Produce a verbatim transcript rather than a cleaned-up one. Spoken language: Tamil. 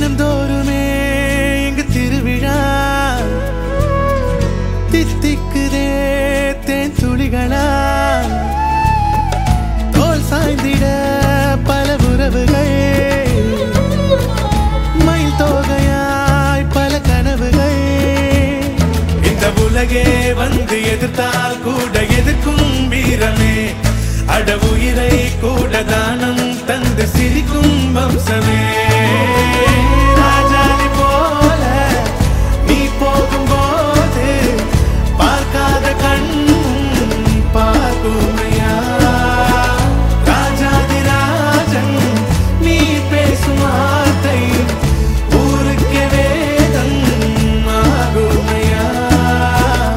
தினந்தோறுமே எங்கு திருவிழா தித்திக்குதே தேன் துளிகளா தோல் சாய்ந்திட பல உறவுகள் மயில் தோகையாய் பல கனவுகள் இந்த உலகே வந்து எதிர்த்தால் கூட எதிர்க்கும் வீரமே அட உயிரை கூட தானம் தந்து சிரிக்கும் வம்சமே